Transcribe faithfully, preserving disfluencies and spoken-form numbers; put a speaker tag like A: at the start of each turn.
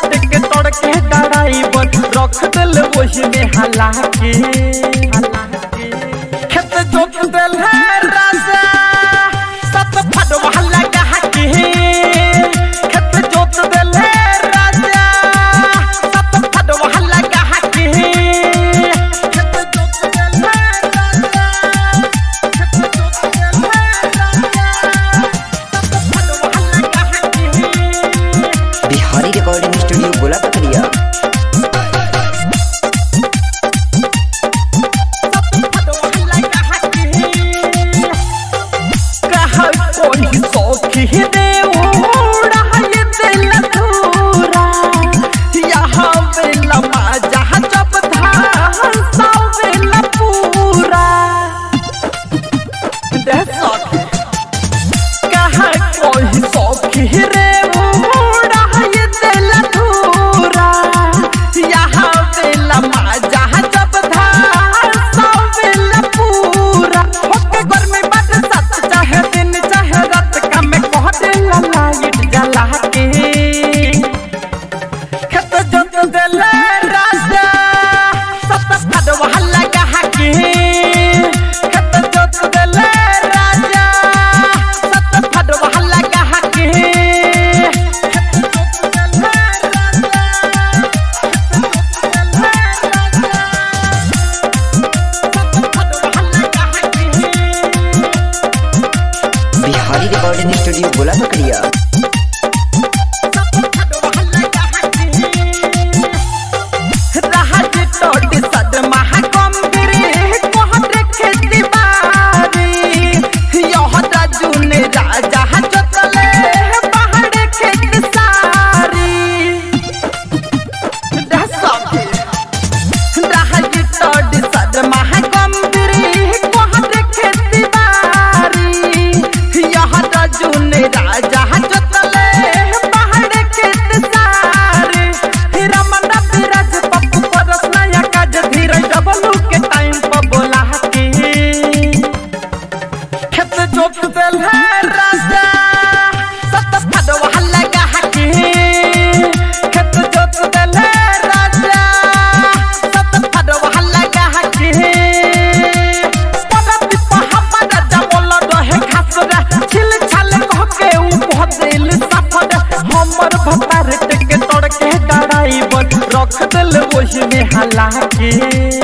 A: टेके तड़के ड्राइवर रख दिल वही में हला के खेत जोत दिल है राजा सत फटवा लगा के खेत जोत दिल है राजा सत फटवा लगा के खेत जोत दिल है राजा खेत जोत दिल है राजा सत फटवा लगा के
B: बिहारी रिकॉर्डिंग स्टूडियो गोला पकड़िया बिहारी रिकॉर्डिंग स्टूडियो गोला पकड़िया जोत दिल है राजा सत फटवा लगा के खेत जोत दिल है राजा सत फटवा लगा के परत पहाड़ जमल रहे घास रे छिल छाल कह के ऊ बहुत दिल सफर हमर भतार टेके तड़के ड्राइवर रख दिल वही में हला के